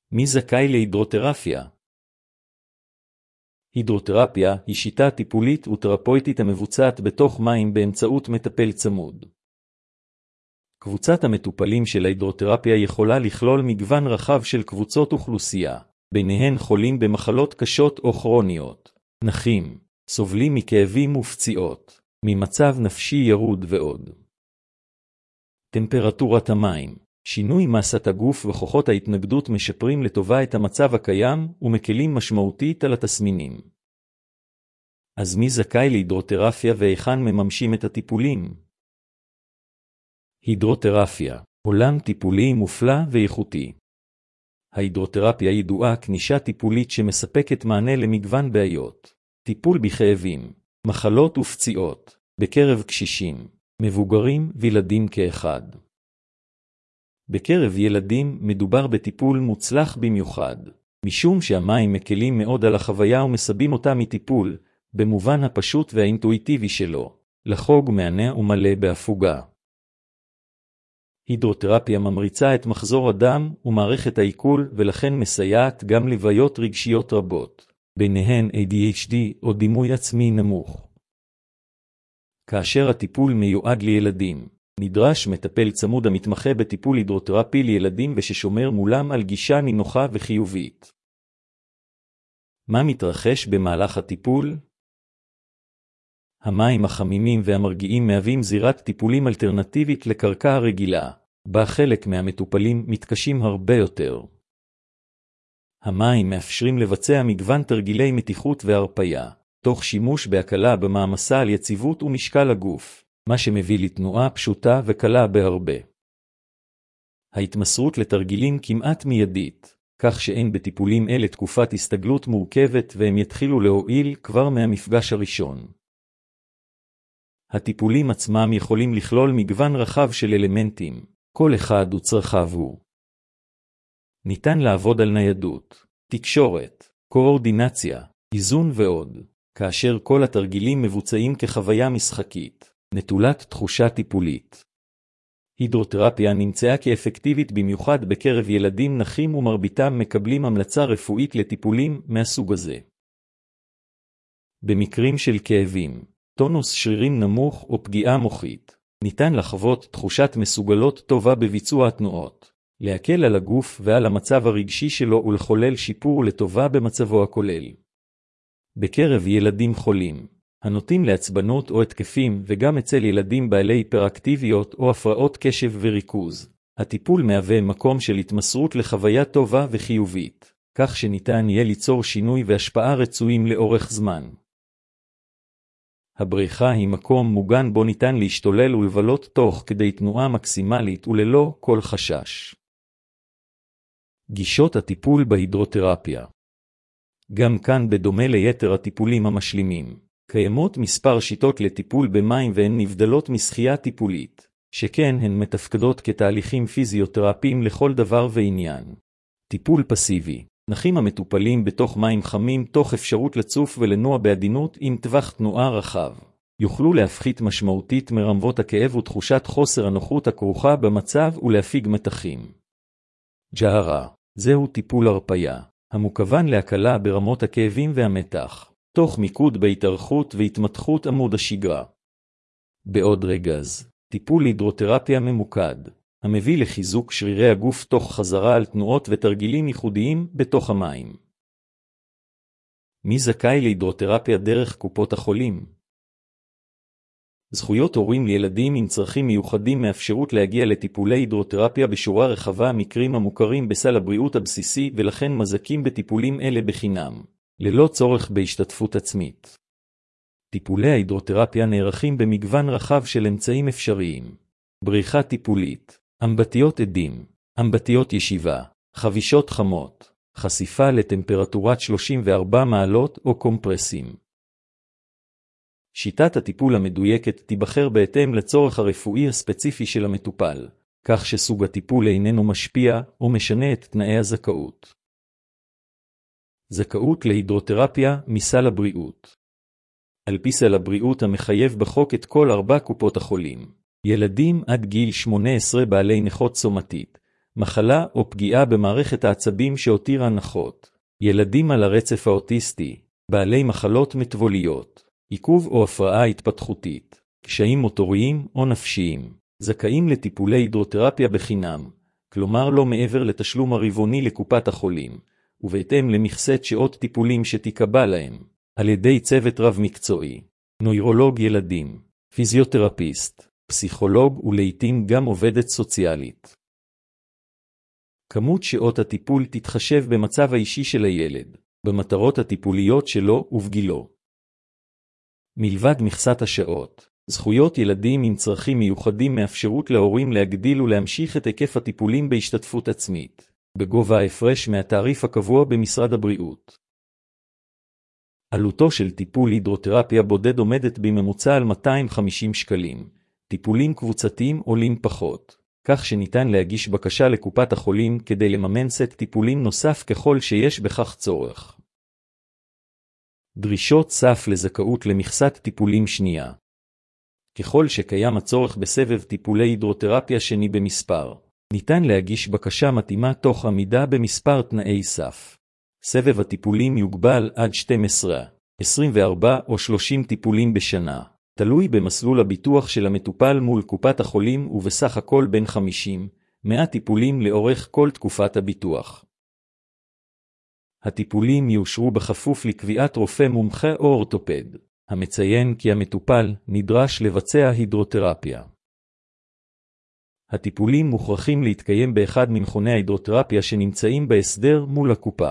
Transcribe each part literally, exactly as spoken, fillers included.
מי זכאי להידרותרפיה? הידרותרפיה היא שיטה טיפולית ותרפויטית המבוצעת בתוך מים באמצעות מטפל צמוד. קבוצת המטופלים של ההידרותרפיה יכולה לכלול מגוון רחב של קבוצות אוכלוסייה, ביניהן חולים במחלות קשות או כרוניות, נכים, סובלים מכאבים ופציעות, ממצב נפשי ירוד ועוד. טמפרטורת המים, שינוי מסת הגוף וכוחות ההתנגדות משפרים לטובה את המצב הקיים ומקלים משמעותית על התסמינים. אז מי זכאי להידרותרפיה והיכן מממשים את הטיפולים? הידרותרפיה, עולם טיפולי מופלא ואיכותי. ההידרותרפיה ידועה כנישה טיפולית שמספקת מענה למגוון בעיות. טיפול בכאבים, מחלות ופציעות, בקרב קשישים, מבוגרים וילדים כאחד. בקרב ילדים מדובר בטיפול מוצלח במיוחד, משום שהמים מקלים מאוד על החוויה ומסבים אותה מטיפול, במובן הפשוט והאינטואיטיבי שלו, לחוג מענה ומלא בהפוגה. הידרותרפיה ממריצה את מחזור הדם ומערכת העיכול ולכן מסייעת גם לבעיות רגשיות רבות, ביניהן איי די אייץ' די או דימוי עצמי נמוך. כאשר הטיפול מיועד לילדים, נדרש מטפל צמוד המתמחה בטיפול הידרותרפי לילדים וששומר מולם על גישה נינוחה וחיובית. מה מתרחש במהלך הטיפול? המים החמימים והמרגיעים מהווים זירת טיפולים אלטרנטיבית לקרקע הרגילה, בה חלק מהמטופלים מתקשים הרבה יותר. המים מאפשרים לבצע מגוון תרגילי מתיחות והרפיה, תוך שימוש בהקלה במעמסה על יציבות ומשקל הגוף, מה שמביא לתנועה פשוטה וקלה בהרבה. ההתמסרות לתרגילים כמעט מיידית, כך שאין בטיפולים אלה תקופת הסתגלות מורכבת והם יתחילו להועיל כבר מהמפגש הראשון. הטיפולים עצמם יכולים לכלול מגוון רחב של אלמנטים, כל אחד וצרכיו הוא. ניתן לעבוד על ניידות, תקשורת, קואורדינציה, איזון ועוד, כאשר כל התרגילים מבוצעים כחוויה משחקית, נטולת תחושה טיפולית. הידרותרפיה נמצאה כאפקטיבית במיוחד בקרב ילדים נכים ומרביתם מקבלים המלצה רפואית לטיפולים מהסוג הזה. במקרים של כאבים, טונוס שרירים נמוך או פגיעה מוחית, ניתן לחוות תחושת מסוגלות טובה בביצוע התנועות, להקל על הגוף ועל המצב הרגשי שלו ולחולל שיפור לטובה במצבו הכולל. בקרב ילדים חולים, הנוטים לעצבנות או התקפים וגם אצל ילדים בעלי היפראקטיביות או הפרעות קשב וריכוז, הטיפול מהווה מקום של התמסרות לחוויה טובה וחיובית, כך שניתן יהיה ליצור שינוי והשפעה רצויים לאורך זמן. הבריכה היא מקום מוגן בו ניתן להשתולל ולבלות תוך כדי תנועה מקסימלית וללא כל חשש. גישות הטיפול בהידרותרפיה. גם כאן בדומה ליתר הטיפולים המשלימים, קיימות מספר שיטות לטיפול במים והן נבדלות משחייה טיפולית, שכן הן מתפקדות כתהליכים פיזיותרפיים לכל דבר ועניין. טיפול פסיבי. נחים המטופלים בתוך מים חמים תוך אפשרות לצוף ולנוע בעדינות עם טווח תנועה רחב, יוכלו להפחית משמעותית מרמות הכאב ותחושת חוסר הנוחות הכרוכה במצב ולהפיג מתחים. ג'הרה, זהו טיפול הרפיה, המוכוון להקלה ברמות הכאבים והמתח, תוך מיקוד בהתארכות והתמתחות עמוד השגרה. בעוד רגז, טיפול הידרותרפיה ממוקד, המביא לחיזוק שרירי הגוף תוך חזרה על תנועות ותרגילים ייחודיים בתוך המים. מי זכאי להידרותרפיה דרך קופות החולים? זכויות הורים לילדים עם צרכים מיוחדים מאפשרות להגיע לטיפולי הידרותרפיה בשורה רחבה מקרים המוכרים בסל הבריאות הבסיסי ולכן מזכים בטיפולים אלה בחינם, ללא צורך בהשתתפות עצמית. טיפולי ההידרותרפיה נערכים במגוון רחב של אמצעים אפשריים. בריחה טיפולית, אמבטיות עדים, אמבטיות ישיבה, חבישות חמות, חשיפה לטמפרטורת שלושים וארבע מעלות או קומפרסים. שיטת הטיפול המדויקת תיבחר בהתאם לצורך הרפואי הספציפי של המטופל, כך שסוג הטיפול איננו משפיע או משנה את תנאי הזכאות. זכאות להידרותרפיה מסל הבריאות. על פי סל הבריאות המחייב בחוק את כל ארבע קופות החולים, ילדים עד גיל שמונה עשרה בעלי נכות סומטית, מחלה או פגיעה במערכת העצבים שהותירה נכות. ילדים על הרצף האוטיסטי, בעלי מחלות מטבוליות, עיכוב או הפרעה התפתחותית, קשיים מוטוריים או נפשיים, זכאים לטיפולי הידרותרפיה בחינם, כלומר לא מעבר לתשלום הרבעוני לקופת החולים, ובהתאם למכסת שעות טיפולים שתיקבע להם, על ידי צוות רב מקצועי, נוירולוג ילדים, פיזיותרפיסט, פסיכולוג ולעיתים גם עובדת סוציאלית. כמות שעות הטיפול תתחשב במצב האישי של הילד, במטרות הטיפוליות שלו ובגילו. מלבד מכסת השעות, זכויות ילדים עם צרכים מיוחדים מאפשרות להורים להגדיל ולהמשיך את היקף הטיפולים בהשתתפות עצמית, בגובה ההפרש מהתעריף הקבוע במשרד הבריאות. עלותו של טיפול הידרותרפיה בודד עומדת בממוצע על מאתיים וחמישים שקלים, טיפולים קבוצתיים עולים פחות, כך שניתן להגיש בקשה לקופת החולים כדי לממן סט טיפולים נוסף ככל שיש בכך צורך. דרישות סף לזכאות למכסת טיפולים שנייה. ככל שקיים הצורך בסבב טיפולי הידרותרפיה שני במספר, ניתן להגיש בקשה מתאימה תוך עמידה במספר תנאי סף. סבב הטיפולים יוגבל עד שתים עשרה, עשרים וארבע או שלושים טיפולים בשנה, תלוי במסלול הביטוח של המטופל מול קופת החולים ובסך הכל בין חמישים עד מאה טיפולים לאורך כל תקופת הביטוח. הטיפולים יאושרו בכפוף לקביעת רופא מומחה או אורתופד, המציין כי המטופל נדרש לבצע הידרותרפיה. הטיפולים מוכרחים להתקיים באחד ממכוני ההידרותרפיה שנמצאים בהסדר מול הקופה.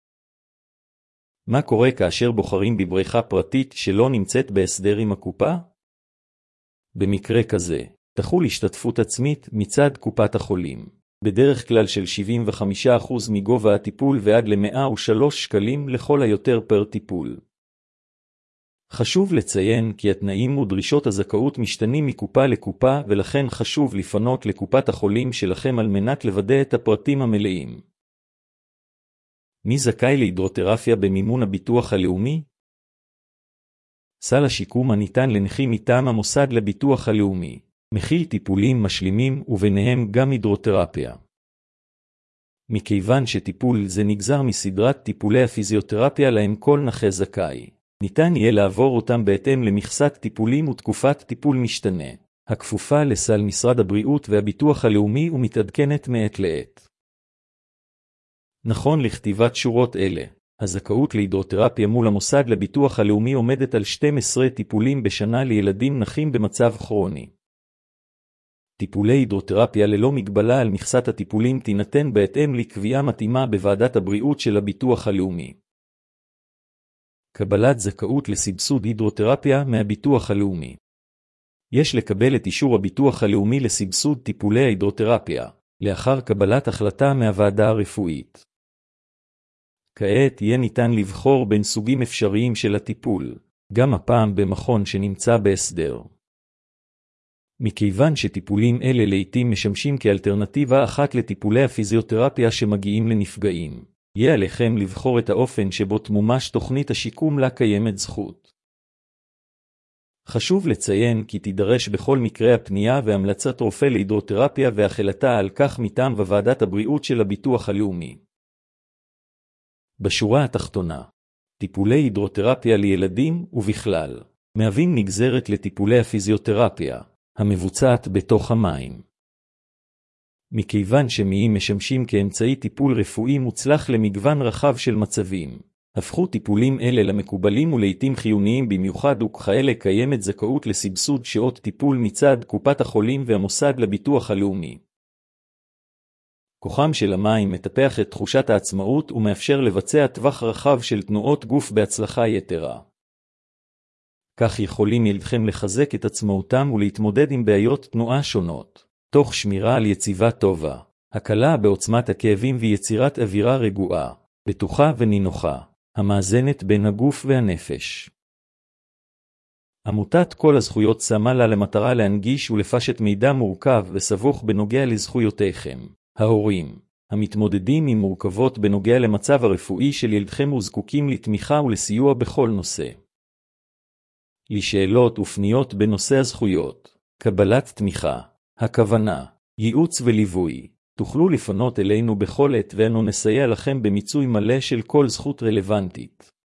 מה קורה כאשר בוחרים בבריכה פרטית שלא נמצאת בהסדר עם הקופה? במקרה כזה, תחול השתתפות עצמית מצד קופת החולים, בדרך כלל של שבעים וחמישה אחוז מגובה הטיפול ועד ל-מאה ושלושה שקלים לכל היותר פר טיפול. חשוב לציין כי התנאים ודרישות הזכאות משתנים מקופה לקופה ולכן חשוב לפנות לקופת החולים שלכם על מנת לוודא את הפרטים המלאים. מי זכאי להידרותרפיה במימון הביטוח הלאומי? סל השיקום הניתן לנכים מטעם המוסד לביטוח הלאומי, מכיל טיפולים משלימים וביניהם גם הידרותרפיה. מכיוון שטיפול זה נגזר מסדרת טיפולי הפיזיותרפיה להם כל נכה זכאי, ניתן יהיה לעבור אותם בהתאם למכסת טיפולים ותקופת טיפול משתנה, הכפופה לסל משרד הבריאות והביטוח הלאומי ומתעדכנת מעת לעת. נכון לכתיבת שורות אלה, הזכאות להידרותרפיה מול המוסד לביטוח הלאומי עומדת על שנים עשר טיפולים בשנה לילדים נכים במצב כרוני. טיפולי הידרותרפיה ללא מגבלה על מכסת הטיפולים תינתן בהתאם לקביעה מתאימה בוועדת הבריאות של הביטוח הלאומי. קבלת זכאות לסבסוד הידרותרפיה מהביטוח הלאומי. יש לקבל את אישור הביטוח הלאומי לסבסוד טיפולי ההידרותרפיה, לאחר קבלת החלטה מהוועדה הרפואית. כעת יהיה ניתן לבחור בין סוגים אפשריים של הטיפול, גם הפעם במכון שנמצא בהסדר. מכיוון שטיפולים אלה לעתים משמשים כאלטרנטיבה אחת לטיפולי הפיזיותרפיה שמגיעים לנפגעים, יהיה עליכם לבחור את האופן שבו תמומש תוכנית השיקום לה קיימת זכות. חשוב לציין כי תידרש בכל מקרה הפנייה והמלצת רופא להידרותרפיה והחלטה על כך מטעם ועדת הבריאות של הביטוח הלאומי. בשורה התחתונה, טיפולי הידרותרפיה לילדים ובכלל, מהווים נגזרת לטיפולי הפיזיותרפיה, המבוצעת בתוך המים. מכיוון שמיים משמשים כאמצעי טיפול רפואי מוצלח למגוון רחב של מצבים, הפכו טיפולים אלה למקובלים ולעיתים חיוניים במיוחד וכאלה קיימת זכאות לסבסוד שעות טיפול מצד קופת החולים והמוסד לביטוח הלאומי. כוחם של המים מטפח את תחושת העצמאות ומאפשר לבצע טווח רחב של תנועות גוף בהצלחה יתרה. כך יכולים ילדכם לחזק את עצמאותם ולהתמודד עם בעיות תנועה שונות, תוך שמירה על יציבה טובה, הקלה בעוצמת הכאבים ויצירת אווירה רגועה, בטוחה ונינוחה, המאזנת בין הגוף והנפש. עמותת כל הזכויות שמה לה למטרה להנגיש ולפשט מידע מורכב וסבוך בנוגע לזכויותיכם, ההורים, המתמודדים עם מורכבות בנוגע למצב הרפואי של ילדכם וזקוקים לתמיכה ולסיוע בכל נושא. לשאלות ופניות בנושא הזכויות, קבלת תמיכה, הכוונה, ייעוץ וליווי, תוכלו לפנות אלינו בכל עת ואנו נסייע לכם במיצוי מלא של כל זכות רלוונטית.